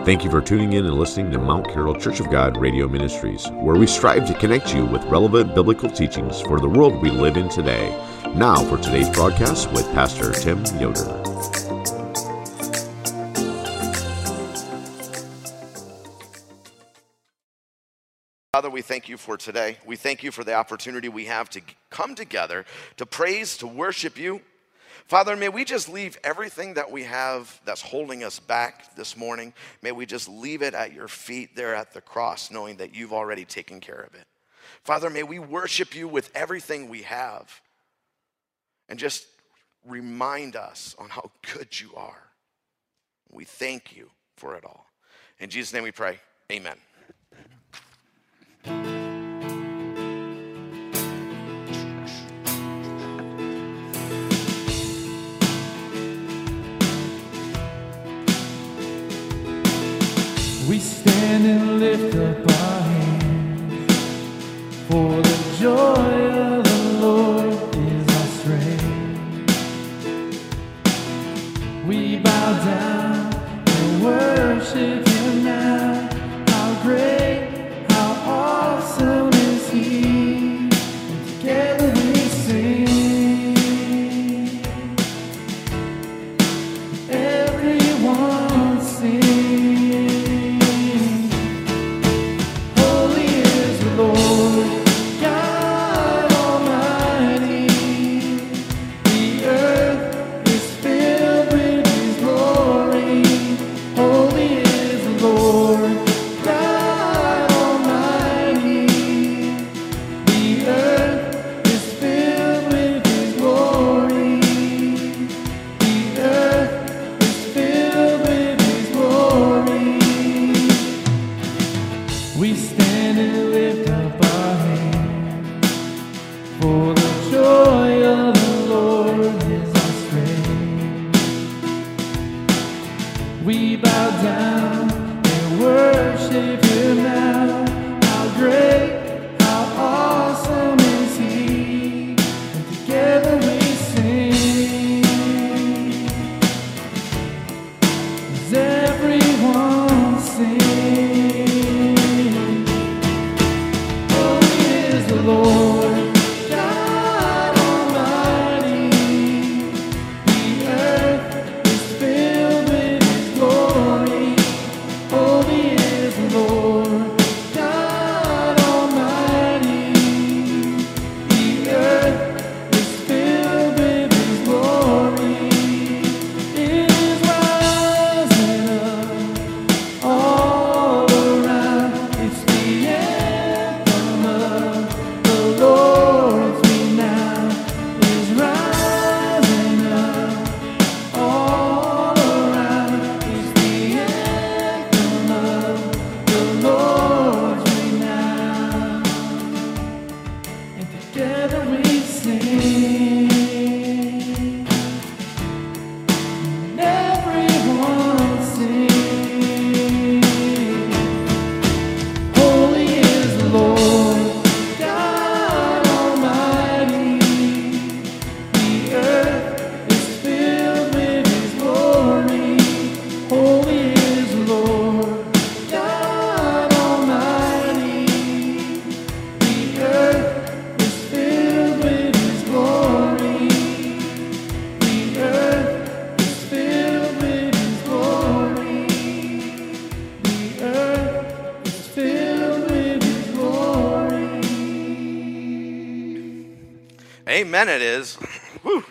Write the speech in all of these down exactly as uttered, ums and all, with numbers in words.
Thank you for tuning in and listening to Mount Carroll Church of God Radio Ministries, where we strive to connect you with relevant biblical teachings for the world we live in today. Now for today's broadcast with Pastor Tim Yoder. Father, we thank you for today. We thank you for the opportunity we have to come together to praise, to worship you. Father, may we just leave everything that we have that's holding us back this morning. May we just leave it at your feet there at the cross, knowing that you've already taken care of it. Father, may we worship you with everything we have and just remind us on how good you are. We thank you for it all. In Jesus' name we pray, amen. We stand and lift up our hands, for the joy of the Lord is our strength. We bow down and worship him now. How great, how awesome is he, and together we sing. Everyone sing. We stand and lift up our hands, for the joy of the Lord is our strength. We bow down and worship him now. How great, how awesome is he, and together we sing. As everyone sings. Lord, God Almighty, the earth is filled with his glory. Holy is the Lord, God Almighty, the earth is filled with his glory. It is rising up all around. It's the anthem of Lord's renown is rising up all around. It's the anthem of the Lord's renown, and together we sing. And everyone sing. Holy is the Lord, God Almighty, the earth is filled with his glory. Holy is the Lord, God Almighty, the earth is filled with his glory. The earth is filled with his glory. The earth is filled with his glory. Amen, it is. Whew.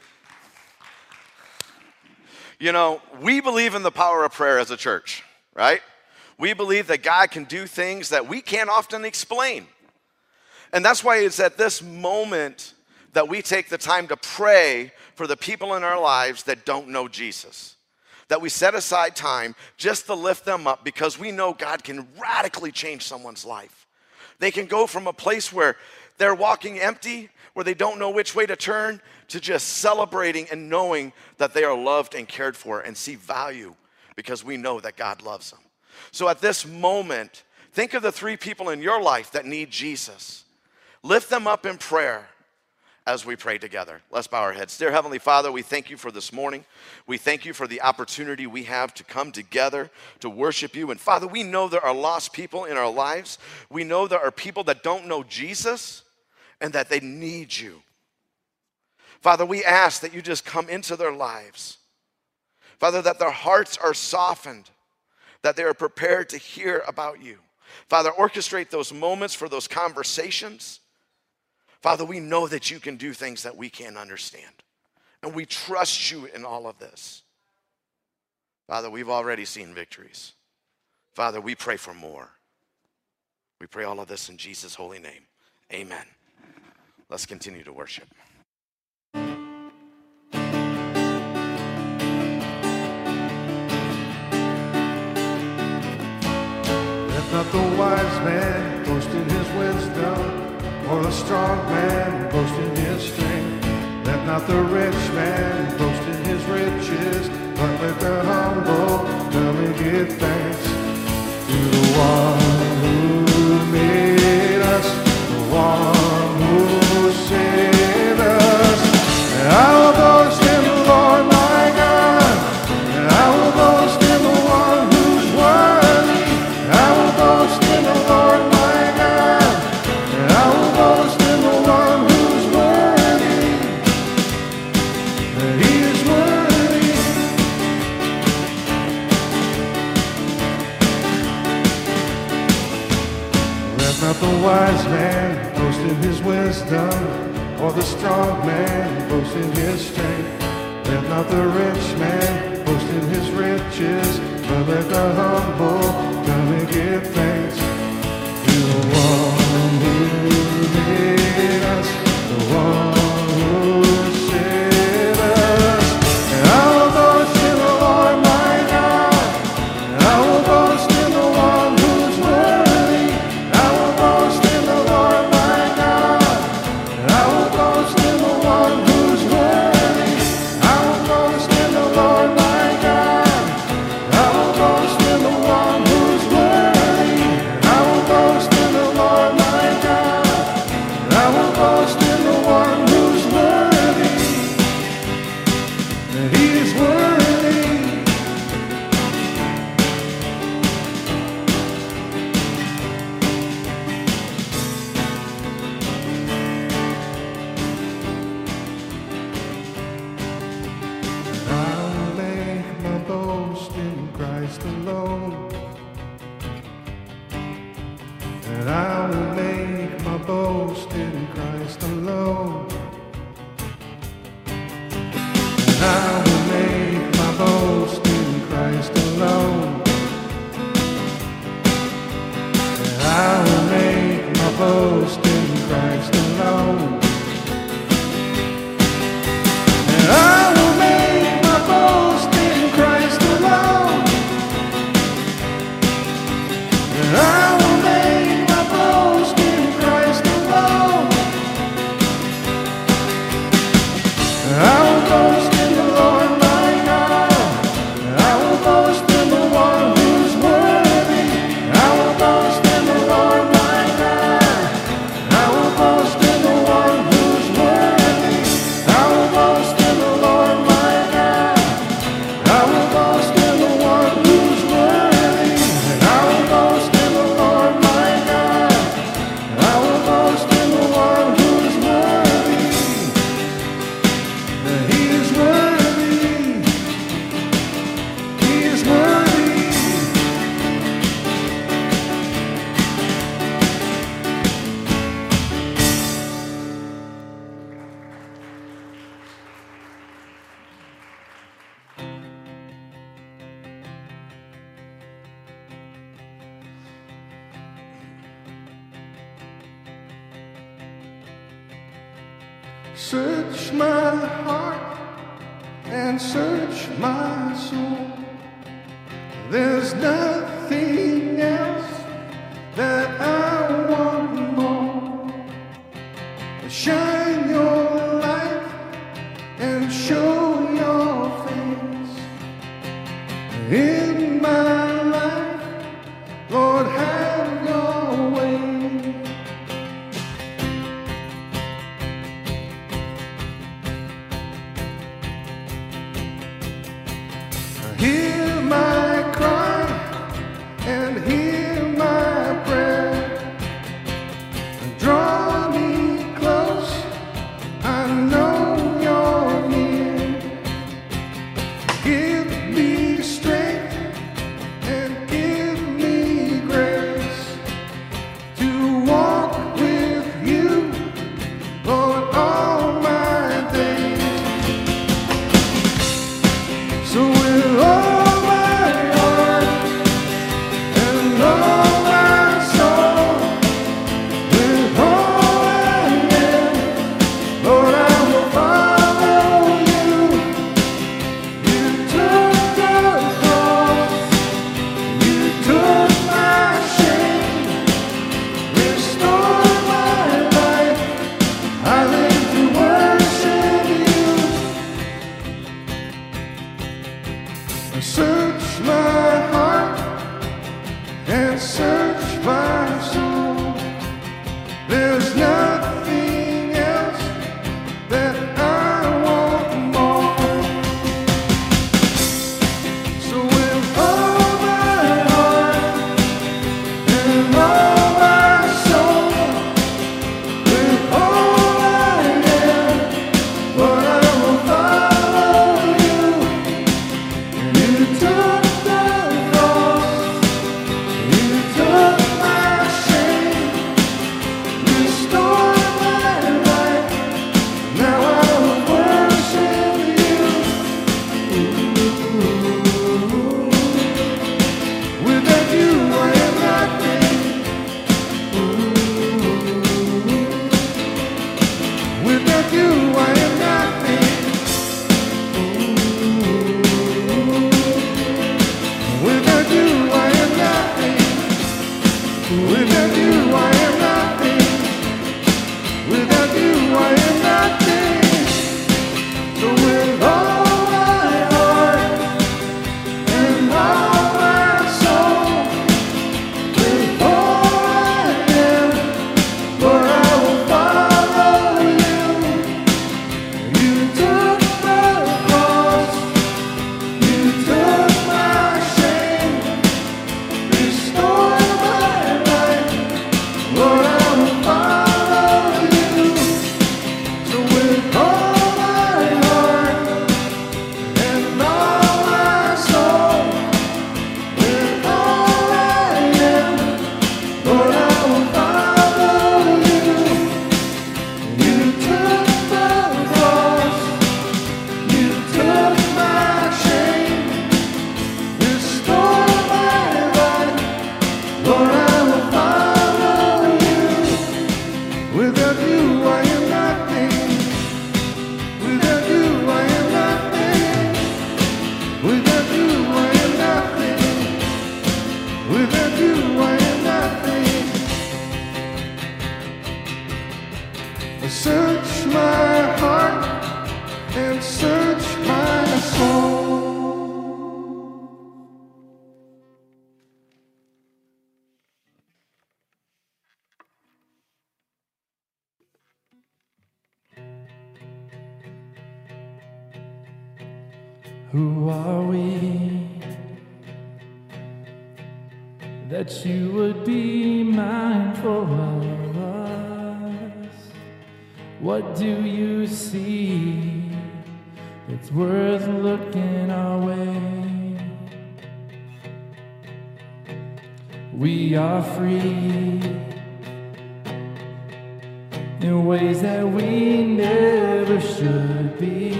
You know, we believe in the power of prayer as a church, right? We believe that God can do things that we can't often explain. And that's why it's at this moment that we take the time to pray for the people in our lives that don't know Jesus. That we set aside time just to lift them up, because we know God can radically change someone's life. They can go from a place where they're walking empty, where they don't know which way to turn, to just celebrating and knowing that they are loved and cared for and see value because we know that God loves them. So at this moment, think of the three people in your life that need Jesus. Lift them up in prayer as we pray together. Let's bow our heads. Dear Heavenly Father, we thank you for this morning. We thank you for the opportunity we have to come together to worship you. And Father, we know there are lost people in our lives. We know there are people that don't know Jesus and that they need you. Father, we ask that you just come into their lives. Father, that their hearts are softened, that they are prepared to hear about you. Father, orchestrate those moments for those conversations. Father, we know that you can do things that we can't understand, and we trust you in all of this. Father, we've already seen victories. Father, we pray for more. We pray all of this in Jesus' holy name. Amen. Let's continue to worship. Let not the wise man boast in his wisdom, or the strong man boast in his strength. Let not the rich man boast in his riches, but let the humble come and give thanks to the one who made us, the one who saved us. And I will boast in the Lord my God, and I will boast in the one who's worthy. I will boast in the Lord my God, and I will boast in the one who's worthy. That he is worthy. Let not the wise man boast in his wisdom, or the strong man boast in his strength. Let not the rich man boast in his riches, but let the humble come and give thanks to the one who made us, the one who saved us. And I will boast in the Lord my God, and I will boast in the one who's worthy. I will boast in the Lord my God, and I will boast in the one who's worthy. I will boast in the Lord my God, I will boast in the one who's worthy. I will boast in the Lord my God, I will boast in the one who's worthy. That he is worthy. I will make my boast in Christ alone. And I will make my boast in Christ alone. And I will make my boast in Christ alone. And I will make my boast in Christ alone. And I will make my boast in Christ alone. And I will make my boast in Christ alone. And I will boast in the Lord my God. And I will boast in the one who's worthy. I will boast in the Lord my God. And I will boast in the one who's worthy. I will boast in the Lord my God. I will boast in the one who's worthy. And I will boast in the Lord my God. And I will boast in the one who's worthy. That he is worthy. He is worthy. Search my heart and search my soul. There's nothing else that I want more. Shine your light and show your face in my life. Lord, have your way. search my heart and search my soul. There's nothing else that I want more. So with all my heart and all my soul, with all I am, Lord, I will follow you. You took the cross, you took my shame, restored my life. Now I will worship you. Without you, I am nothing. Without you, I am nothing. Without you, I am nothing. Without you, I am nothing. Without you, I am nothing. So with all my heart and all my soul, with all I am, Lord, I will follow you. You took the cross, you took my shame, restored my life. Lord, I will follow you. So with all my heart and all my soul, with all I am, Lord, I will follow you. You took the cross, you took my shame, restored my life. Lord, I will follow you. Without you, I am nothing. Without you, I am nothing. Without you, I am nothing. Without you, I am nothing. Search my heart and search my soul. Who are we that you would be mindful of us? What do you see that's worth looking our way? We are free in ways that we never should be.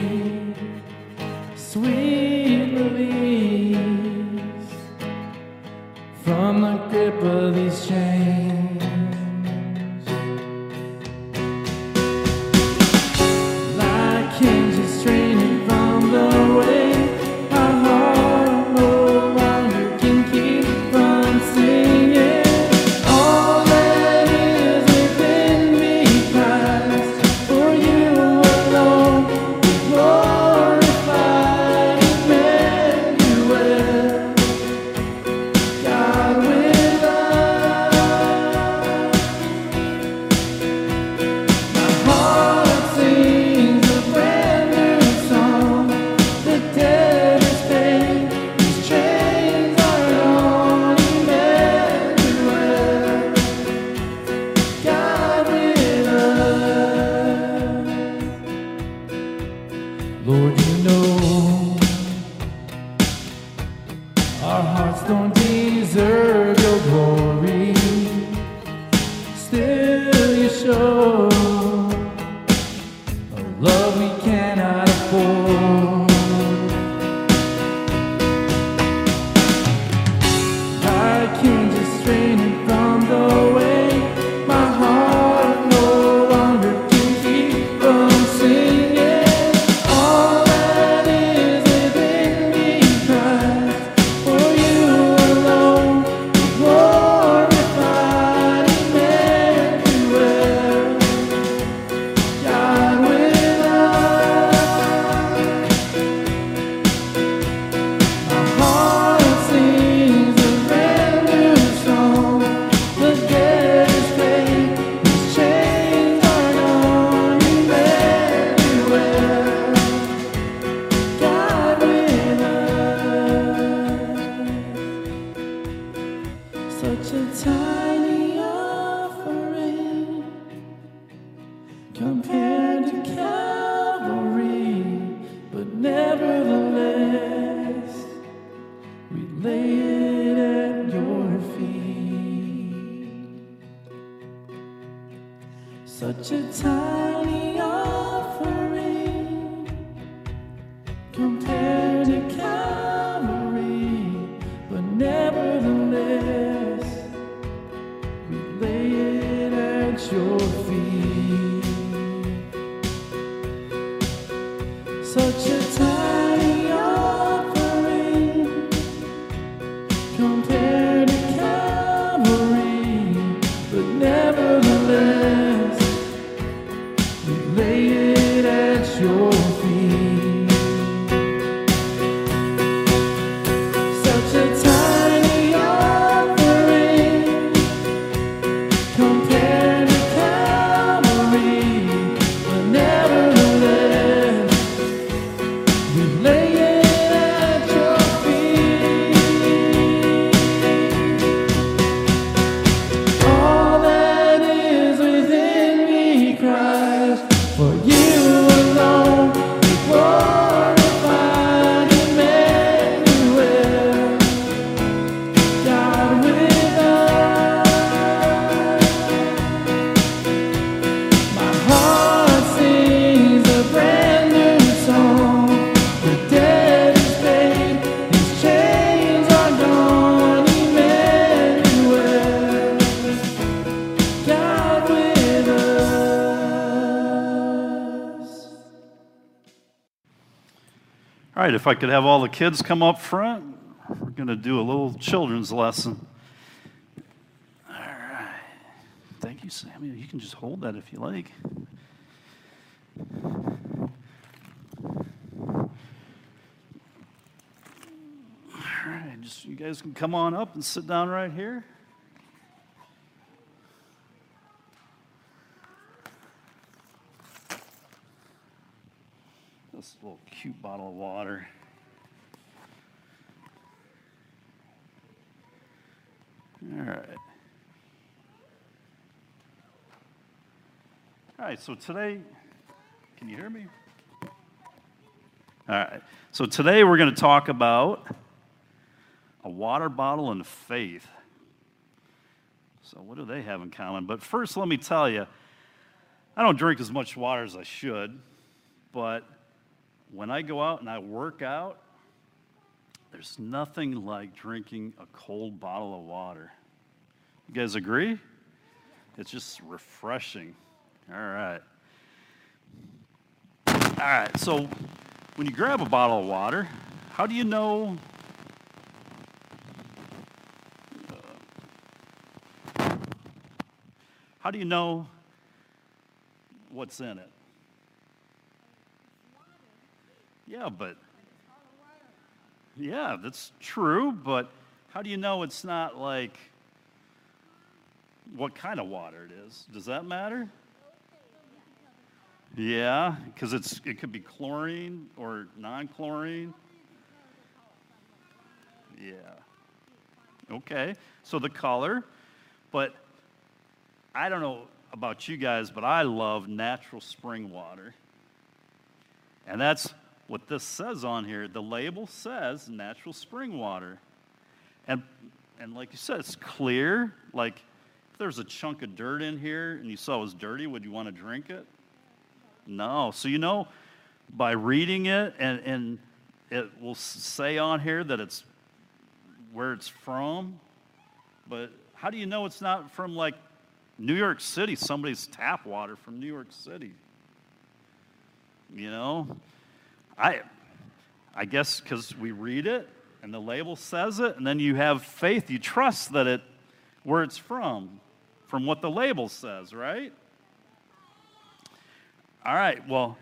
Sweet release from the grip of these chains. Like angels straining from the way, our heart no longer can keep from singing. All that is within me cries for you alone. Be glorified, Emmanuel, God with us. My heart sings a brand new song. The dead is paid, these chains are gone. Emmanuel, God with us. Lord, you know our hearts don't deserve your glory. Still you show a love we cannot afford. Like angels straining from the way, my heart no longer can keep from singing. All that is within me cries for you alone. Be glorified, Emmanuel, lay it at your feet. Such a tiny offering compared to Calvary, but nevertheless, we lay it at your feet. Such a tiny offering compared to Calvary, but nevertheless, we lay it at your feet. Such a tiny offering compared to Calvary, but nevertheless, we lay it at your feet. All that is within me cries, for you alone be glorified, Emmanuel, God with us. My heart sings a brand new song. The debt is paid, His chains are gone, Emmanuel, God with us. All right, if I could have all the kids come up front, we're going to do a little children's lesson. All right. Thank you, Samuel. You can just hold that if you like. All right, just you guys can come on up and sit down right here. This little cute bottle of water. All right. All right, so today, can you hear me? All right, so today we're going to talk about a water bottle and faith. So what do they have in common? But first, let me tell you, I don't drink as much water as I should, but when I go out and I work out, there's nothing like drinking a cold bottle of water. You guys agree? It's just refreshing. All right. All right, so when you grab a bottle of water, how do you know uh, how do you know what's in it? Yeah, but yeah, that's true, but how do you know it's not like what kind of water it is? Does that matter? Yeah, because it's it could be chlorine or non-chlorine. Yeah. Okay, so the color, but I don't know about you guys, but I love natural spring water. And that's what this says on here. The label says natural spring water. And and like you said, it's clear. Like if there's a chunk of dirt in here and you saw it was dirty, would you want to drink it? No. So you know, by reading it, and, and it will say on here that it's where it's from, but how do you know it's not from like New York City, somebody's tap water from New York City? You know? I I guess because we read it and the label says it, and then you have faith, you trust that it where it's from, from what the label says, right? All right, well,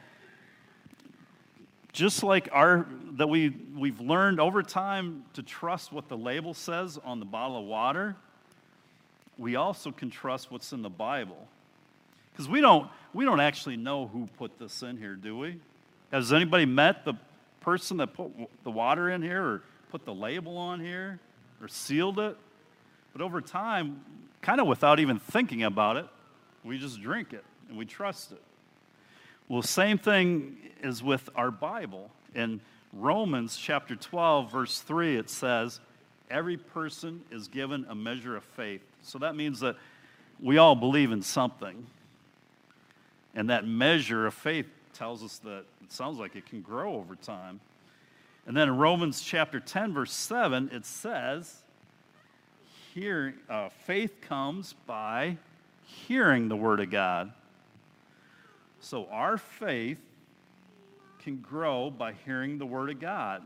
just like our that we we've learned over time to trust what the label says on the bottle of water, we also can trust what's in the Bible. Because we don't we don't actually know who put this in here, do we? Has anybody met the person that put the water in here or put the label on here or sealed it? But over time, kind of without even thinking about it, we just drink it and we trust it. Well, same thing is with our Bible. In Romans chapter twelve, verse three, it says, every person is given a measure of faith. So that means that we all believe in something. And that measure of faith tells us that it sounds like it can grow over time. And then in Romans chapter ten, verse seven, it says, here, uh, faith comes by hearing the word of God. So our faith can grow by hearing the word of God.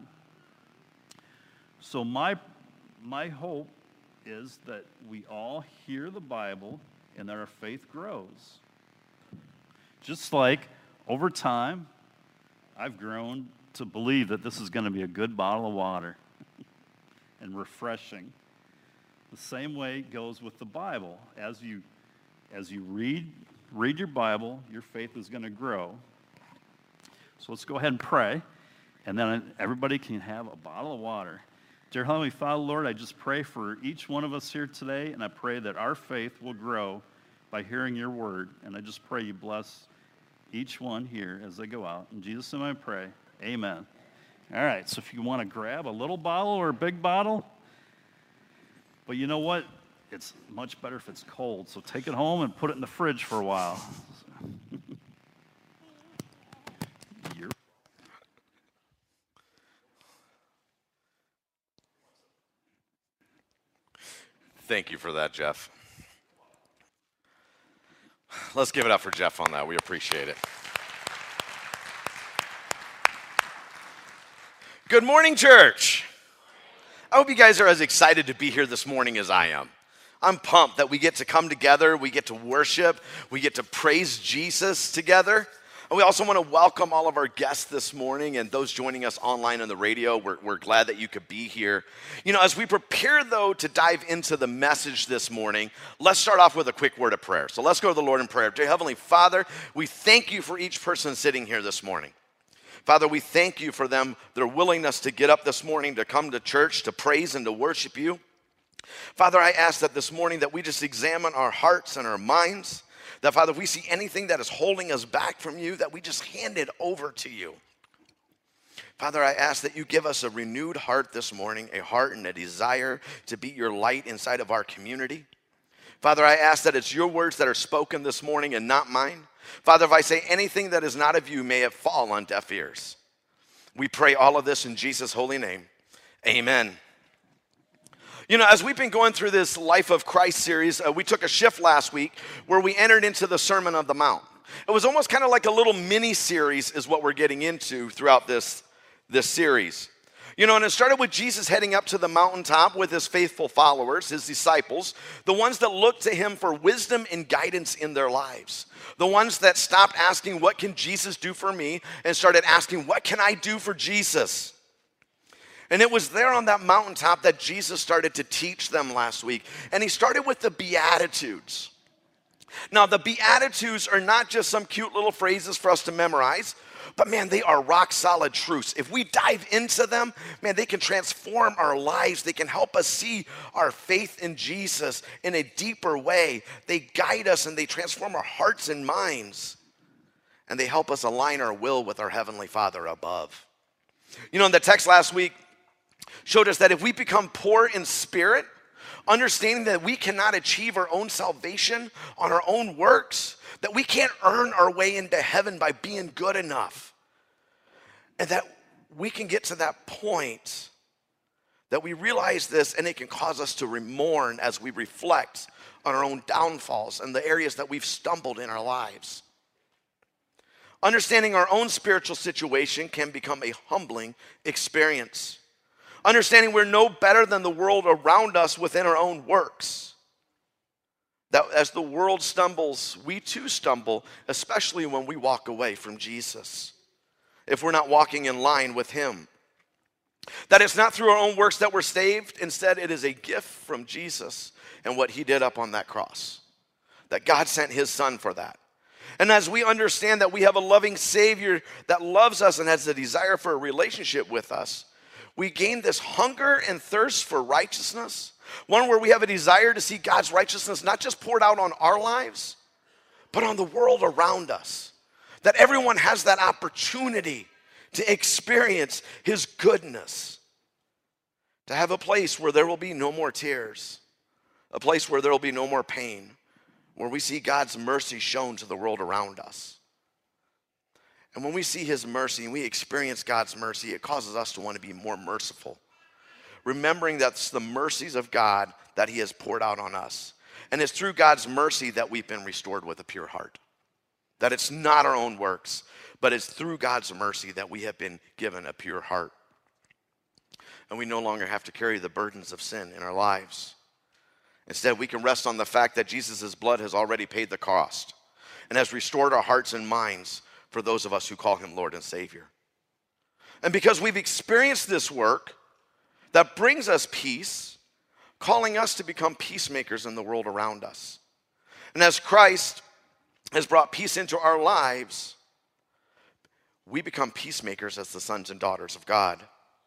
So my, my hope is that we all hear the Bible and that our faith grows. Just like over time, I've grown to believe that this is going to be a good bottle of water and refreshing. The same way goes with the Bible. As you, as you read, read your Bible, your faith is going to grow. So let's go ahead and pray, and then everybody can have a bottle of water. Dear Heavenly Father, Lord, I just pray for each one of us here today, and I pray that our faith will grow by hearing your word. And I just pray you bless each one here as they go out. In Jesus' name I pray, amen. All right, so if you want to grab a little bottle or a big bottle, but you know what? It's much better if it's cold, so take it home and put it in the fridge for a while. You're Thank you for that, Jeff. Let's give it up for Jeff on that. We appreciate it. Good morning, church. I hope you guys are as excited to be here this morning as I am. I'm pumped that we get to come together, we get to worship, we get to praise Jesus together. And we also want to welcome all of our guests this morning and those joining us online on the radio. We're, we're glad that you could be here. You know, as we prepare, though, to dive into the message this morning, let's start off with a quick word of prayer. So let's go to the Lord in prayer. Dear Heavenly Father, we thank you for each person sitting here this morning. Father, we thank you for them, their willingness to get up this morning, to come to church, to praise and to worship you. Father, I ask that this morning that we just examine our hearts and our minds, that, Father, if we see anything that is holding us back from you, that we just hand it over to you. Father, I ask that you give us a renewed heart this morning, a heart and a desire to be your light inside of our community. Father, I ask that it's your words that are spoken this morning and not mine. Father, if I say anything that is not of you, may it fall on deaf ears. We pray all of this in Jesus' holy name. Amen. You know, as we've been going through this Life of Christ series, uh, we took a shift last week where we entered into the Sermon on the Mount. It was almost kind of like a little mini-series is what we're getting into throughout this, this series. You know, and it started with Jesus heading up to the mountaintop with his faithful followers, his disciples, the ones that looked to him for wisdom and guidance in their lives. The ones that stopped asking, what can Jesus do for me? And started asking, what can I do for Jesus? And it was there on that mountaintop that Jesus started to teach them last week. And he started with the Beatitudes. Now, the Beatitudes are not just some cute little phrases for us to memorize, but man, they are rock solid truths. If we dive into them, man, they can transform our lives. They can help us see our faith in Jesus in a deeper way. They guide us and they transform our hearts and minds. And they help us align our will with our Heavenly Father above. You know, in the text last week, showed us that if we become poor in spirit, understanding that we cannot achieve our own salvation on our own works, that we can't earn our way into heaven by being good enough, and that we can get to that point that we realize this, and it can cause us to mourn as we reflect on our own downfalls and the areas that we've stumbled in our lives. Understanding our own spiritual situation can become a humbling experience. Understanding we're no better than the world around us within our own works. That as the world stumbles, we too stumble, especially when we walk away from Jesus, if we're not walking in line with him. That it's not through our own works that we're saved. Instead, it is a gift from Jesus and what he did up on that cross. That God sent his son for that. And as we understand that we have a loving Savior that loves us and has a desire for a relationship with us, we gain this hunger and thirst for righteousness, one where we have a desire to see God's righteousness not just poured out on our lives, but on the world around us. That everyone has that opportunity to experience his goodness, To have a place where there will be no more tears, a place where there will be no more pain, where we see God's mercy shown to the world around us. And when we see his mercy and we experience God's mercy, it causes us to want to be more merciful, remembering that it's the mercies of God that he has poured out on us. And it's through God's mercy that we've been restored with a pure heart. That it's not our own works, but it's through God's mercy that we have been given a pure heart. And we no longer have to carry the burdens of sin in our lives. Instead, we can rest on the fact that Jesus' blood has already paid the cost and has restored our hearts and minds for those of us who call him Lord and Savior. And because we've experienced this work that brings us peace, calling us to become peacemakers in the world around us. And as Christ has brought peace into our lives, we become peacemakers as the sons and daughters of God.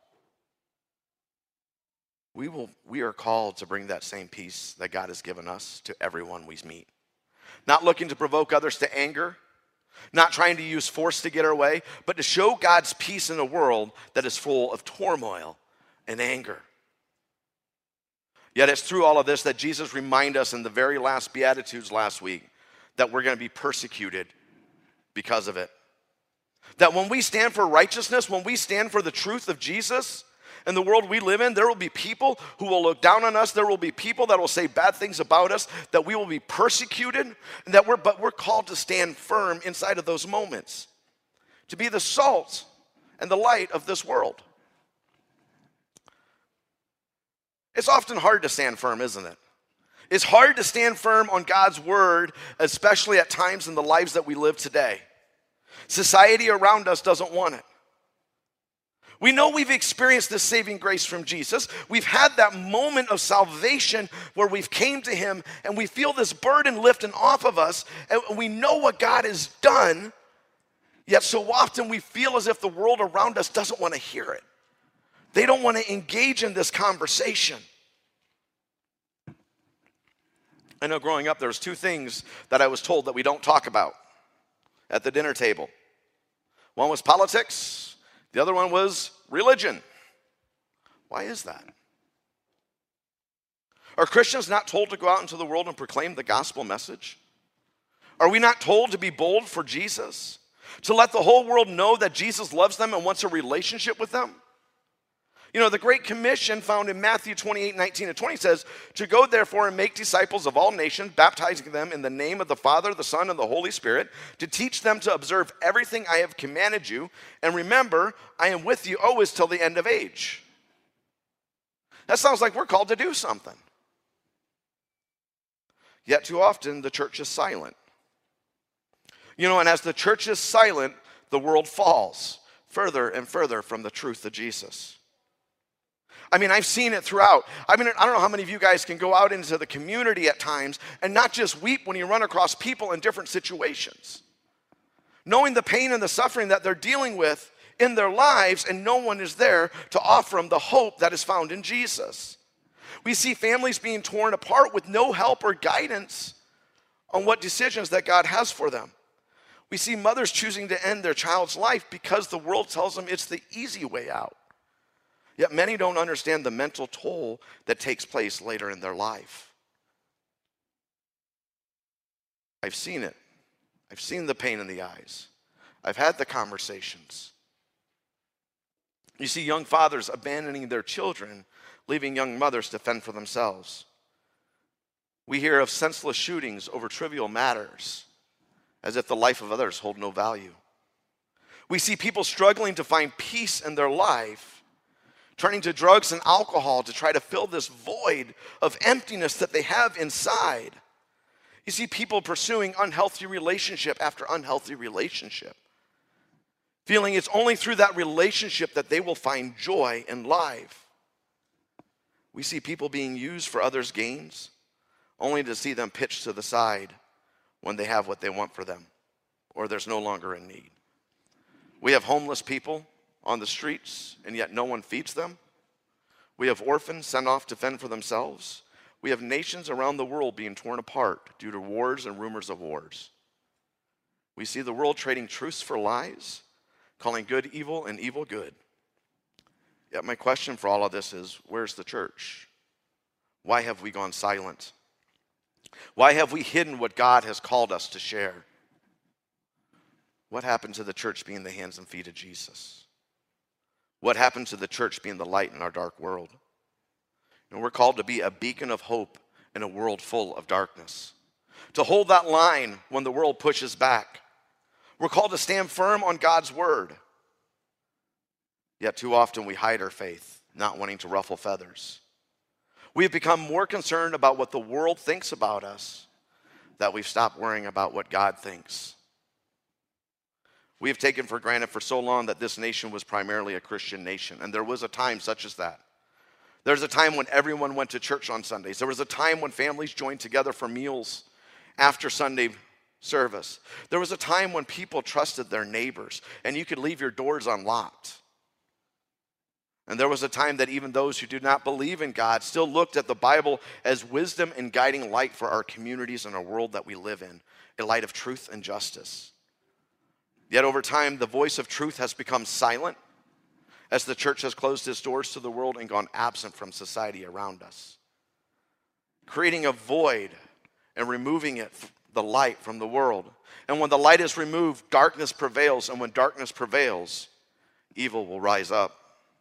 We will, we are called to bring that same peace that God has given us to everyone we meet. Not looking to provoke others to anger, not trying to use force to get our way, but to show God's peace in a world that is full of turmoil and anger. Yet it's through all of this that Jesus reminded us in the very last Beatitudes last week that we're going to be persecuted because of it. That when we stand for righteousness, when we stand for the truth of Jesus, in the world we live in, there will be people who will look down on us. There will be people that will say bad things about us, that we will be persecuted, and that we're, but we're called to stand firm inside of those moments, to be the salt and the light of this world. It's often hard to stand firm, isn't it? It's hard to stand firm on God's word, especially at times in the lives that we live today. Society around us doesn't want it. We know we've experienced this saving grace from Jesus. We've had that moment of salvation where we've came to him and we feel this burden lifting off of us, and we know what God has done, yet so often we feel as if the world around us doesn't want to hear it. They don't want to engage in this conversation. I know growing up there was two things that I was told that we don't talk about at the dinner table. One was politics, the other one was religion. Why is that? Are Christians not told to go out into the world and proclaim the gospel message? Are we not told to be bold for Jesus? To let the whole world know that Jesus loves them and wants a relationship with them? You know, the Great Commission found in Matthew twenty-eight, nineteen and twenty says, to go therefore and make disciples of all nations, baptizing them in the name of the Father, the Son, and the Holy Spirit, to teach them to observe everything I have commanded you. And remember, I am with you always till the end of age. That sounds like we're called to do something. Yet too often, the church is silent. You know, and as the church is silent, the world falls further and further from the truth of Jesus. I mean, I've seen it throughout. I mean, I don't know how many of you guys can go out into the community at times and not just weep when you run across people in different situations. Knowing the pain and the suffering that they're dealing with in their lives, and no one is there to offer them the hope that is found in Jesus. We see families being torn apart with no help or guidance on what decisions that God has for them. We see mothers choosing to end their child's life because the world tells them it's the easy way out. Yet many don't understand the mental toll that takes place later in their life. I've seen it. I've seen the pain in the eyes. I've had the conversations. You see young fathers abandoning their children, leaving young mothers to fend for themselves. We hear of senseless shootings over trivial matters, as if the life of others hold no value. We see people struggling to find peace in their life, turning to drugs and alcohol to try to fill this void of emptiness that they have inside. You see people pursuing unhealthy relationship after unhealthy relationship, feeling it's only through that relationship that they will find joy in life. We see people being used for others' gains, only to see them pitched to the side when they have what they want for them, or there's no longer a need. We have homeless people on the streets, and yet no one feeds them. We have orphans sent off to fend for themselves. We have nations around the world being torn apart due to wars and rumors of wars. We see the world trading truths for lies, calling good evil and evil good. Yet my question for all of this is, where's the church? Why have we gone silent? Why have we hidden what God has called us to share? What happened to the church being the hands and feet of Jesus? What happened to the church being the light in our dark world? And we're called to be a beacon of hope in a world full of darkness. To hold that line when the world pushes back. We're called to stand firm on God's word. Yet too often we hide our faith, not wanting to ruffle feathers. We have become more concerned about what the world thinks about us that we've stopped worrying about what God thinks. We have taken for granted for so long that this nation was primarily a Christian nation, and there was a time such as that. There was a time when everyone went to church on Sundays. There was a time when families joined together for meals after Sunday service. There was a time when people trusted their neighbors, and you could leave your doors unlocked. And there was a time that even those who did not believe in God still looked at the Bible as wisdom and guiding light for our communities and our world that we live in, a light of truth and justice. Yet over time, the voice of truth has become silent as the church has closed its doors to the world and gone absent from society around us, creating a void and removing it, the light from the world. And when the light is removed, darkness prevails, and when darkness prevails, evil will rise up.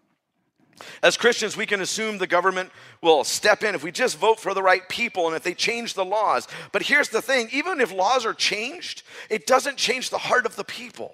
As Christians, we can assume the government will step in if we just vote for the right people and if they change the laws. But here's the thing, even if laws are changed, it doesn't change the heart of the people.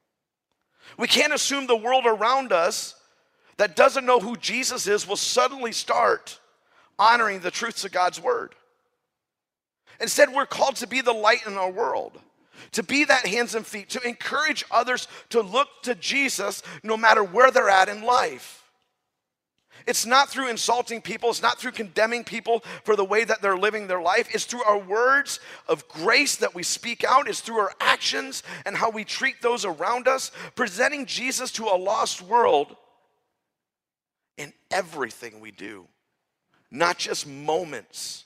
We can't assume the world around us that doesn't know who Jesus is will suddenly start honoring the truths of God's word. Instead, we're called to be the light in our world, to be that hands and feet, to encourage others to look to Jesus no matter where they're at in life. It's not through insulting people. It's not through condemning people for the way that they're living their life. It's through our words of grace that we speak out. It's through our actions and how we treat those around us, presenting Jesus to a lost world in everything we do, not just moments.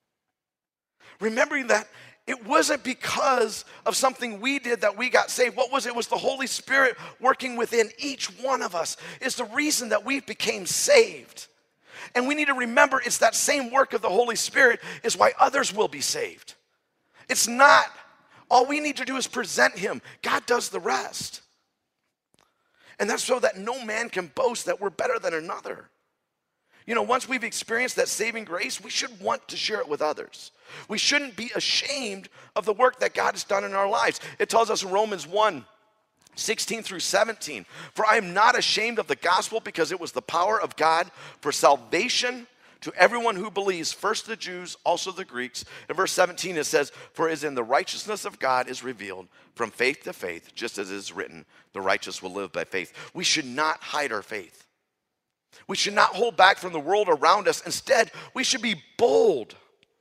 Remembering that it wasn't because of something we did that we got saved. What was it? It was the Holy Spirit working within each one of us is the reason that we became saved. And we need to remember it's that same work of the Holy Spirit is why others will be saved. It's not, all we need to do is present him. God does the rest. And that's so that no man can boast that we're better than another. You know, once we've experienced that saving grace, we should want to share it with others. We shouldn't be ashamed of the work that God has done in our lives. It tells us in Romans one, sixteen through seventeen, for I am not ashamed of the gospel because it was the power of God for salvation to everyone who believes, first the Jews, also the Greeks. In verse seventeen it says, for as in the righteousness of God is revealed from faith to faith, just as it is written, the righteous will live by faith. We should not hide our faith. We should not hold back from the world around us. Instead, we should be bold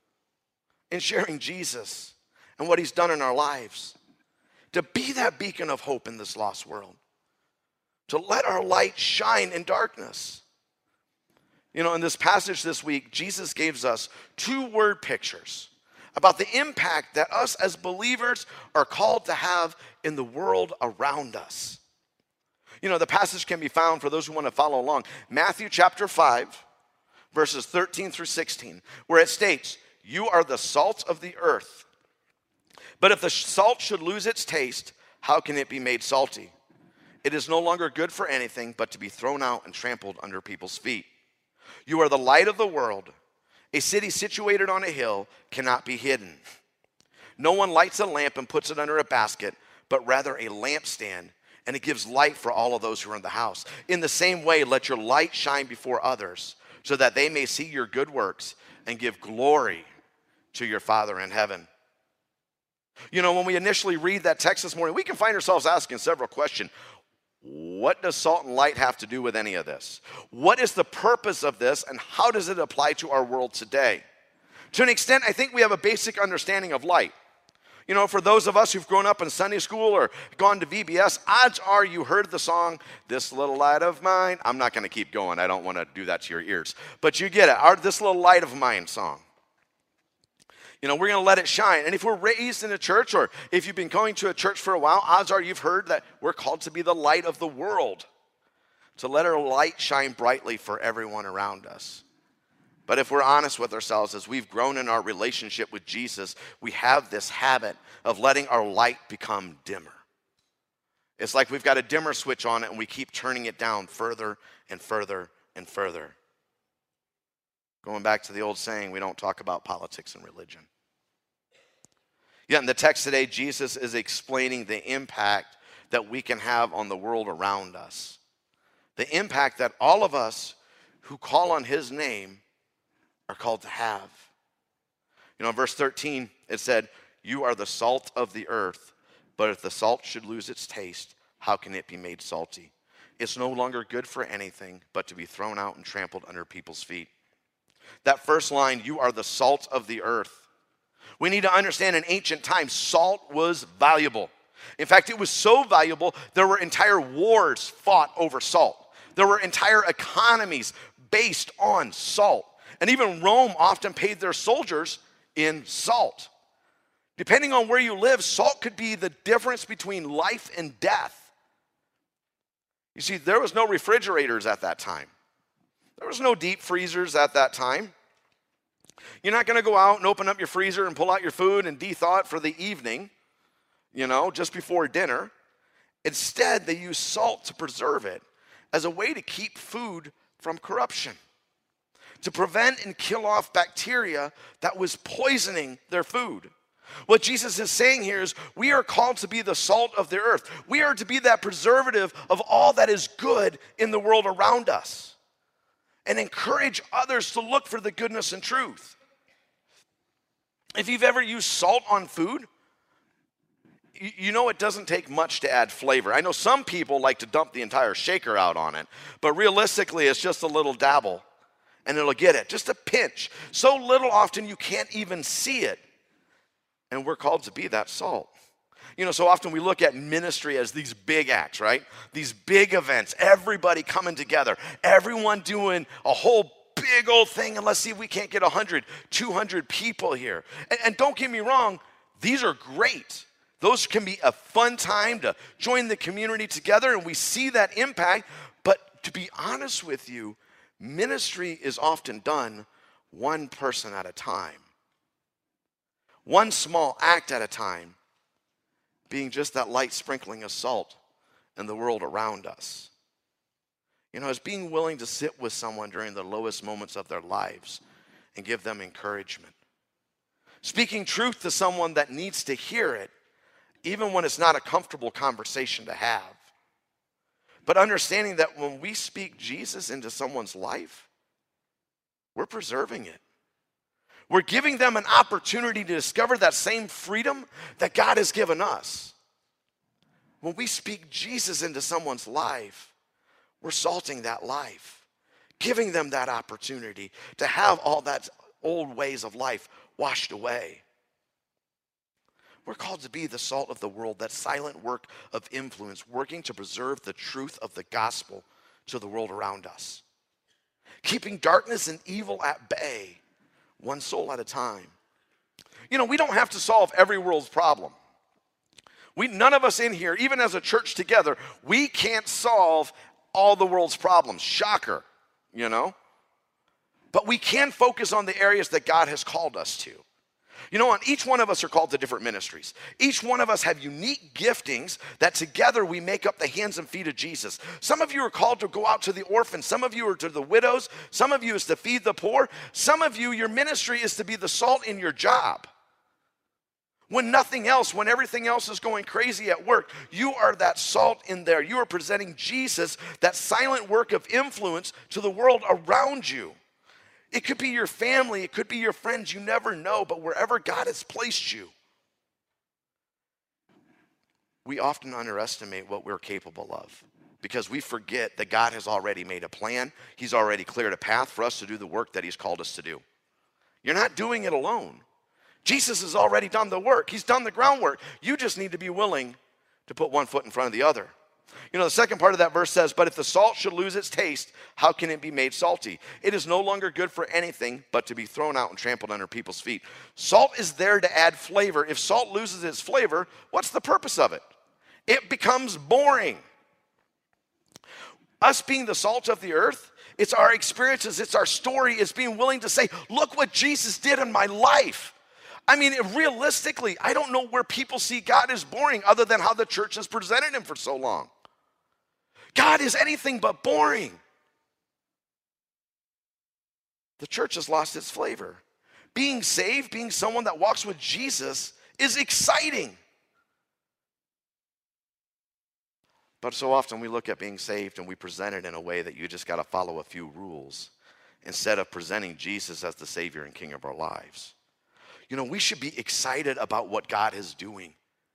in sharing Jesus and what he's done in our lives. To be that beacon of hope in this lost world. To let our light shine in darkness. You know, in this passage this week, Jesus gives us two word pictures about the impact that us as believers are called to have in the world around us. You know, the passage can be found, for those who want to follow along, Matthew chapter five, verses thirteen through sixteen, where it states, you are the salt of the earth. But if the salt should lose its taste, how can it be made salty? It is no longer good for anything but to be thrown out and trampled under people's feet. You are the light of the world. A city situated on a hill cannot be hidden. No one lights a lamp and puts it under a basket, but rather a lampstand, and it gives light for all of those who are in the house. In the same way, let your light shine before others, so that they may see your good works and give glory to your Father in heaven. You know, when we initially read that text this morning, we can find ourselves asking several questions. What does salt and light have to do with any of this? What is the purpose of this, and how does it apply to our world today? To an extent, I think we have a basic understanding of light. You know, for those of us who've grown up in Sunday school or gone to V B S, odds are you heard the song, This Little Light of Mine. I'm not going to keep going. I don't want to do that to your ears. But you get it, our This Little Light of Mine song. You know, we're going to let it shine. And if we're raised in a church, or if you've been going to a church for a while, odds are you've heard that we're called to be the light of the world. to let our light shine brightly for everyone around us. But if we're honest with ourselves, as we've grown in our relationship with Jesus, we have this habit of letting our light become dimmer. It's like we've got a dimmer switch on it and we keep turning it down further and further and further. Going back to the old saying, we don't talk about politics and religion. Yet in the text today, Jesus is explaining the impact that we can have on the world around us. The impact that all of us who call on his name are called to have. You know, in verse thirteen, it said, "You are the salt of the earth, but if the salt should lose its taste, how can it be made salty? It's no longer good for anything but to be thrown out and trampled under people's feet." That first line, "You are the salt of the earth." We need to understand in ancient times, salt was valuable. In fact, it was so valuable, there were entire wars fought over salt. There were entire economies based on salt. And even Rome often paid their soldiers in salt. Depending on where you live, salt could be the difference between life and death. You see, there was no refrigerators at that time. There was no deep freezers at that time. You're not going to go out and open up your freezer and pull out your food and de-thaw it for the evening, you know, just before dinner. Instead, they used salt to preserve it as a way to keep food from corruption, to prevent and kill off bacteria that was poisoning their food. What Jesus is saying here is we are called to be the salt of the earth. We are to be that preservative of all that is good in the world around us and encourage others to look for the goodness and truth. If you've ever used salt on food, you know it doesn't take much to add flavor. I know some people like to dump the entire shaker out on it, but realistically it's just a little dabble and it'll get it, just a pinch. So little often you can't even see it. And we're called to be that salt. You know, so often we look at ministry as these big acts, right? These big events, everybody coming together, everyone doing a whole big old thing, and let's see if we can't get one hundred, two hundred people here. And, and don't get me wrong, these are great. Those can be a fun time to join the community together, and we see that impact. But to be honest with you, ministry is often done one person at a time. One small act at a time, being just that light sprinkling of salt in the world around us. You know, it's being willing to sit with someone during the lowest moments of their lives and give them encouragement. Speaking truth to someone that needs to hear it, even when it's not a comfortable conversation to have. But understanding that when we speak Jesus into someone's life, we're preserving it. We're giving them an opportunity to discover that same freedom that God has given us. When we speak Jesus into someone's life, we're salting that life, giving them that opportunity to have all that old ways of life washed away. We're called to be the salt of the world, that silent work of influence, working to preserve the truth of the gospel to the world around us. Keeping darkness and evil at bay, one soul at a time. You know, we don't have to solve every world's problem. We, none of us in here, even as a church together, we can't solve all the world's problems. Shocker, you know. But we can focus on the areas that God has called us to. You know, each one of us are called to different ministries. Each one of us have unique giftings that together we make up the hands and feet of Jesus. Some of you are called to go out to the orphans. Some of you are to the widows. Some of you is to feed the poor. Some of you, your ministry is to be the salt in your job. When nothing else, when everything else is going crazy at work, you are that salt in there. You are presenting Jesus, that silent work of influence to the world around you. It could be your family, it could be your friends, you never know, but wherever God has placed you, we often underestimate what we're capable of because we forget that God has already made a plan. He's already cleared a path for us to do the work that he's called us to do. You're not doing it alone. Jesus has already done the work. He's done the groundwork. You just need to be willing to put one foot in front of the other. You know, the second part of that verse says, but if the salt should lose its taste, how can it be made salty? It is no longer good for anything but to be thrown out and trampled under people's feet. Salt is there to add flavor. If salt loses its flavor, what's the purpose of it? It becomes boring. Us being the salt of the earth, it's our experiences, it's our story, it's being willing to say, look what Jesus did in my life. I mean, realistically, I don't know where people see God as boring other than how the church has presented him for so long. God is anything but boring. The church has lost its flavor. Being saved, being someone that walks with Jesus is exciting. But so often we look at being saved and we present it in a way that you just got to follow a few rules instead of presenting Jesus as the Savior and King of our lives. You know, we should be excited about what God is doing.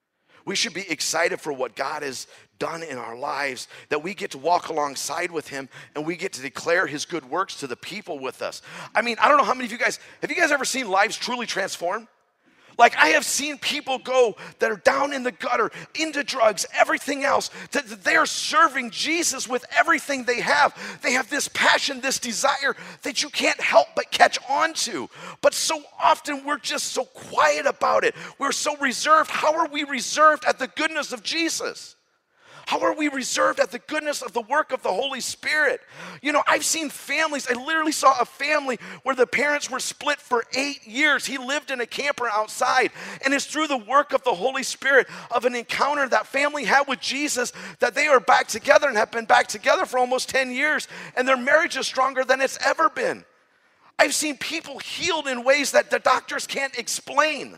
We should be excited for what God has done in our lives, that we get to walk alongside with him and we get to declare his good works to the people with us. I mean, I don't know how many of you guys, have you guys ever seen lives truly transformed? Like, I have seen people go that are down in the gutter, into drugs, everything else, that they're serving Jesus with everything they have. They have this passion, this desire that you can't help but catch on to. But so often we're just so quiet about it. We're so reserved. How are we reserved at the goodness of Jesus? How are we reserved at the goodness of the work of the Holy Spirit? You know, I've seen families, I literally saw a family where the parents were split for eight years. He lived in a camper outside, and it's through the work of the Holy Spirit of an encounter that family had with Jesus that they are back together and have been back together for almost ten years, and their marriage is stronger than it's ever been. I've seen people healed in ways that the doctors can't explain.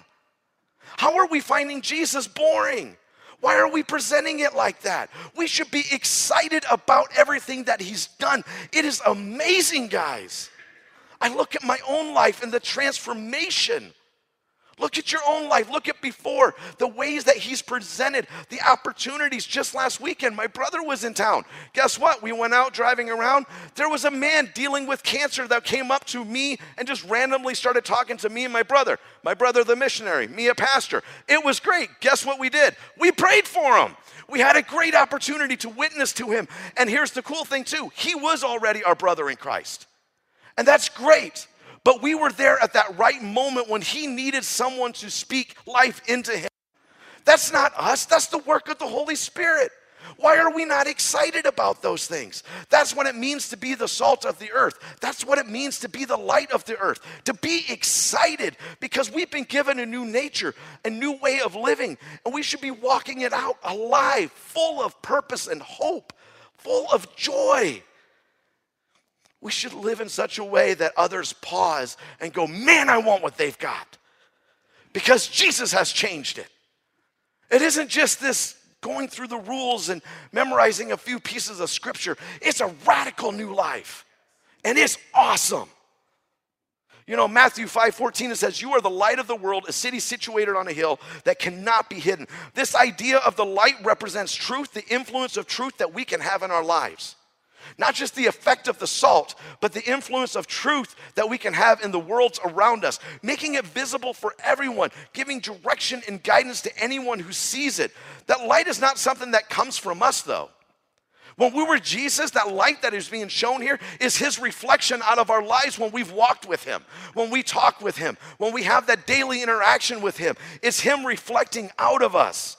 How are we finding Jesus boring? Why are we presenting it like that? We should be excited about everything that he's done. It is amazing, guys. I look at my own life and the transformation. Look at your own life. Look at before, the ways that he's presented, the opportunities. Just last weekend, my brother was in town. Guess what? We went out driving around. There was a man dealing with cancer that came up to me and just randomly started talking to me and my brother. My brother, the missionary, me, a pastor. It was great. Guess what we did? We prayed for him. We had a great opportunity to witness to him. And here's the cool thing too. He was already our brother in Christ. And that's great. But we were there at that right moment when he needed someone to speak life into him. That's not us. That's the work of the Holy Spirit. Why are we not excited about those things? That's what it means to be the salt of the earth. That's what it means to be the light of the earth. To be excited because we've been given a new nature, a new way of living, and we should be walking it out alive, full of purpose and hope, full of joy. We should live in such a way that others pause and go, man, I want what they've got. Because Jesus has changed it. It isn't just this going through the rules and memorizing a few pieces of scripture. It's a radical new life. And it's awesome. You know, Matthew five fourteen, it says, you are the light of the world, a city situated on a hill that cannot be hidden. This idea of the light represents truth, the influence of truth that we can have in our lives. Not just the effect of the salt, but the influence of truth that we can have in the worlds around us, making it visible for everyone, giving direction and guidance to anyone who sees it. That light is not something that comes from us, though. When we were Jesus, that light that is being shown here is his reflection out of our lives when we've walked with him, when we talk with him, when we have that daily interaction with him. It's him reflecting out of us.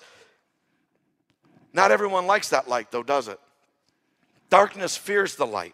Not everyone likes that light, though, does it? Darkness fears the light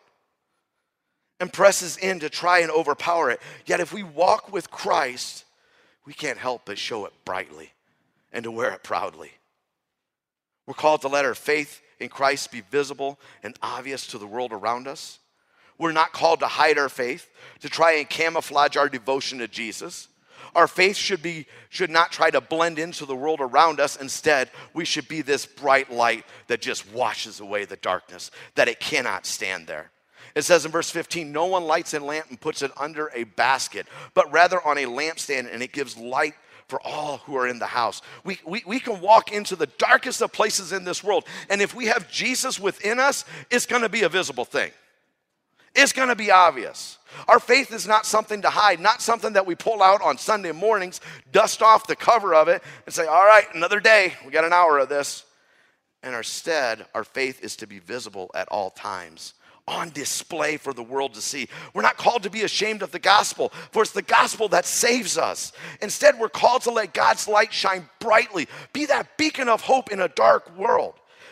and presses in to try and overpower it. Yet if we walk with Christ, we can't help but show it brightly and to wear it proudly. We're called to let our faith in Christ be visible and obvious to the world around us. We're not called to hide our faith, to try and camouflage our devotion to Jesus. Our faith should be should not try to blend into the world around us. Instead, we should be this bright light that just washes away the darkness, that it cannot stand there. It says in verse fifteen, no one lights a lamp and puts it under a basket, but rather on a lampstand, and it gives light for all who are in the house. We, we, we can walk into the darkest of places in this world, and if we have Jesus within us, it's going to be a visible thing. It's going to be obvious. Our faith is not something to hide, not something that we pull out on Sunday mornings, dust off the cover of it, and say, all right, another day, we got an hour of this. And instead, our faith is to be visible at all times, on display for the world to see. We're not called to be ashamed of the gospel, for it's the gospel that saves us. Instead, we're called to let God's light shine brightly, be that beacon of hope in a dark world.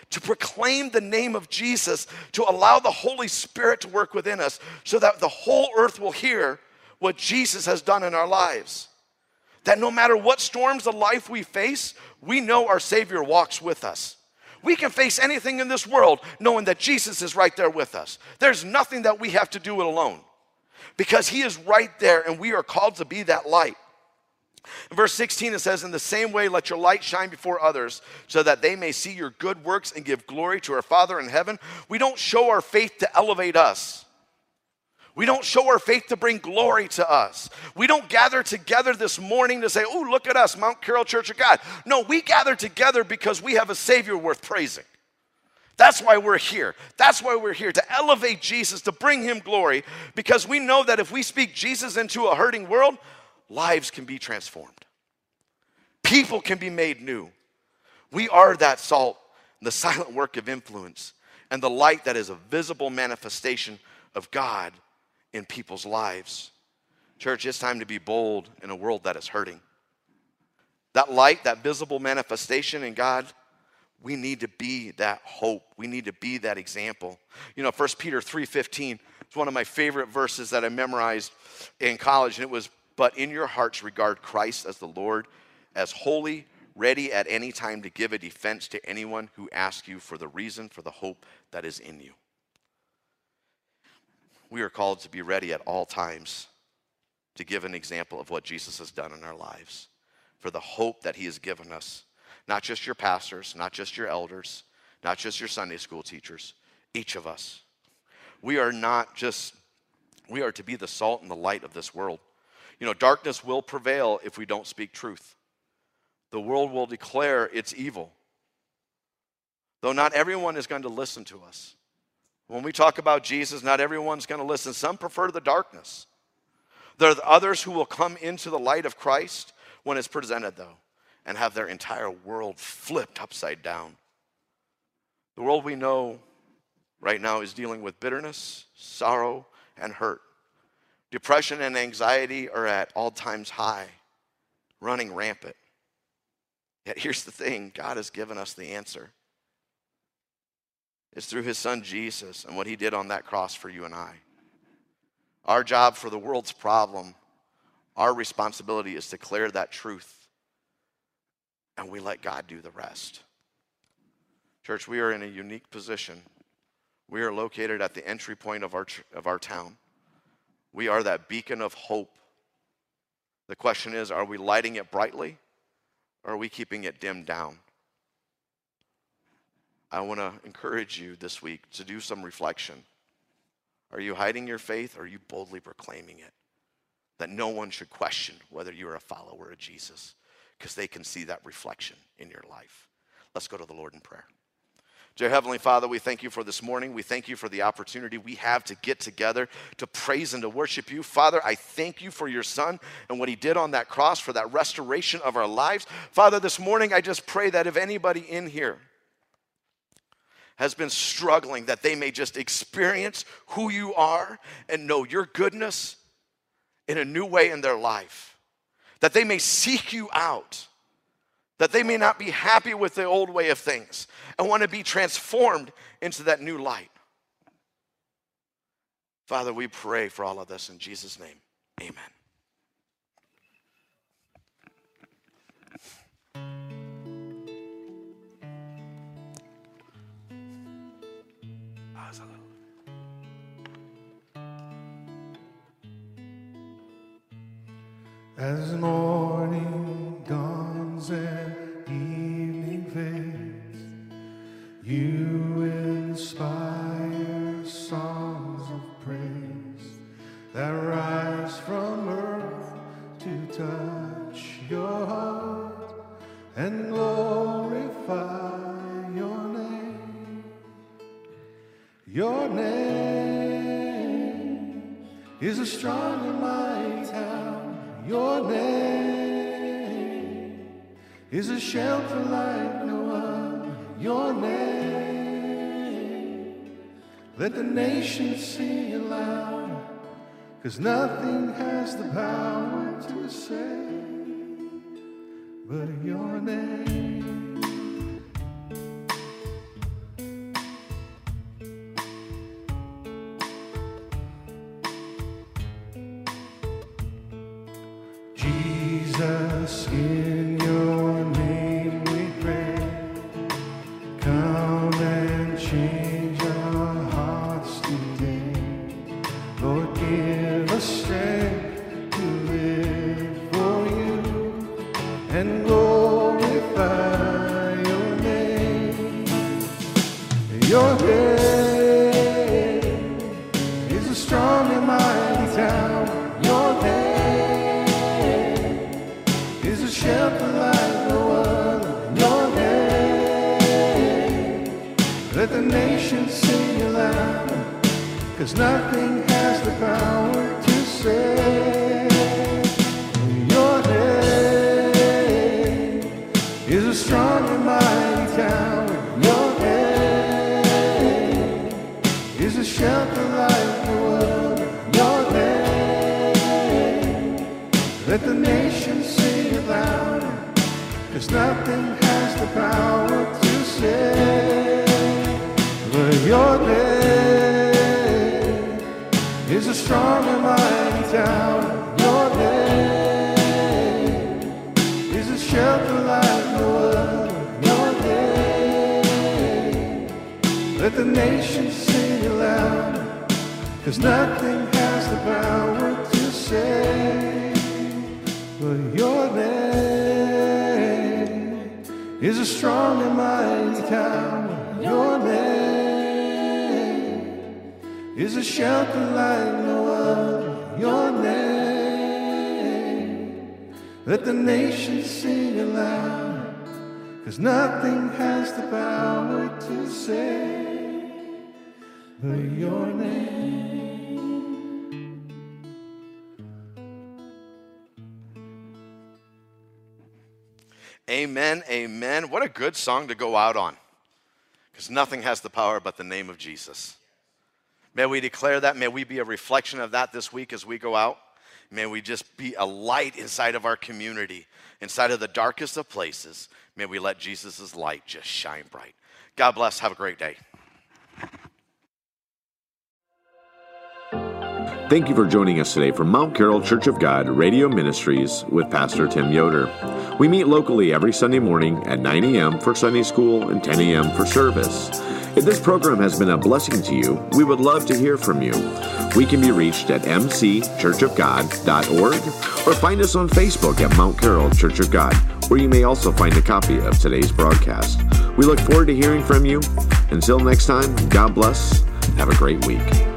to proclaim the name of Jesus, to allow the Holy Spirit to work within us so that the whole earth will hear what Jesus has done in our lives. That no matter what storms of life we face, we know our Savior walks with us. We can face anything in this world knowing that Jesus is right there with us. There's nothing that we have to do it alone because he is right there and we are called to be that light. In verse sixteen, it says, in the same way, let your light shine before others so that they may see your good works and give glory to our Father in heaven. We don't show our faith to elevate us. We don't show our faith to bring glory to us. We don't gather together this morning to say, oh, look at us, Mount Carroll Church of God. No, we gather together because we have a Savior worth praising. That's why we're here. That's why we're here, to elevate Jesus, to bring him glory, because we know that if we speak Jesus into a hurting world, lives can be transformed. People can be made new. We are that salt, the silent work of influence, and the light that is a visible manifestation of God in people's lives. Church, it's time to be bold in a world that is hurting. That light, that visible manifestation in God, we need to be that hope. We need to be that example. You know, First Peter three fifteen is one of my favorite verses that I memorized in college, and it was, but in your hearts regard Christ as the Lord, as holy, ready at any time to give a defense to anyone who asks you for the reason for the hope that is in you. We are called to be ready at all times to give an example of what Jesus has done in our lives, for the hope that he has given us. Not just your pastors, not just your elders, not just your Sunday school teachers, each of us. We are not just, we are to be the salt and the light of this world. You know, darkness will prevail if we don't speak truth. The world will declare it's evil. Though not everyone is going to listen to us. When we talk about Jesus, not everyone's going to listen. Some prefer the darkness. There are others who will come into the light of Christ when it's presented, though, and have their entire world flipped upside down. The world we know right now is dealing with bitterness, sorrow, and hurt. Depression and anxiety are at all times high, running rampant. Yet here's the thing, God has given us the answer. It's through his son Jesus and what he did on that cross for you and I. Our job for the world's problem, our responsibility is to declare that truth, and we let God do the rest. Church, we are in a unique position. We are located at the entry point of our, of our town. We are that beacon of hope. The question is, are we lighting it brightly, or are we keeping it dimmed down? I want to encourage you this week to do some reflection. Are you hiding your faith, or are you boldly proclaiming it? That no one should question whether you are a follower of Jesus, because they can see that reflection in your life. Let's go to the Lord in prayer. Dear Heavenly Father, we thank you for this morning. We thank you for the opportunity we have to get together to praise and to worship you. Father, I thank you for your son and what he did on that cross, for that restoration of our lives. Father, this morning I just pray that if anybody in here has been struggling, that they may just experience who you are and know your goodness in a new way in their life. That they may seek you out. That they may not be happy with the old way of things and want to be transformed into that new light. Father, we pray for all of this in Jesus' name. Amen. As morning dawns and evening fades, you inspire songs of praise that rise from earth to touch your heart and glorify your name. Your name is a strong and mighty tower. Your name is a shelter like no other. Your name, let the nations sing it loud, 'cause nothing has the power to save but your name. Jesus, in your name we pray. Come and change our hearts today. Lord, give us strength to live for you and glorify your name. Your name is a strong and mighty tower. Your name is a shelter like no other. Your name, let the nations sing aloud, 'cause nothing has the power to save. Your name is a strong and mighty tower. Your name is a shelter like no other. Your name, let the nations sing it louder, 'cause nothing has the power to save. But your name is a strong and mighty tower. Your name is a shelter like no other. Your name, let the nations sing it louder, 'cause nothing has the power to save. But your name is a strong and mighty tower. Your name is a shelter like no other. Your name, let the nations sing aloud, 'cause nothing has the power to save but your name. Amen, amen. What a good song to go out on, because nothing has the power but the name of Jesus. May we declare that. May we be a reflection of that this week as we go out. May we just be a light inside of our community, inside of the darkest of places. May we let Jesus' light just shine bright. God bless. Have a great day. Thank you for joining us today from Mount Carroll Church of God Radio Ministries with Pastor Tim Yoder. We meet locally every Sunday morning at nine a.m. for Sunday school and ten a.m. for service. If this program has been a blessing to you, we would love to hear from you. We can be reached at m c church of god dot org or find us on Facebook at Mount Carroll Church of God, where you may also find a copy of today's broadcast. We look forward to hearing from you. Until next time, God bless. Have a great week.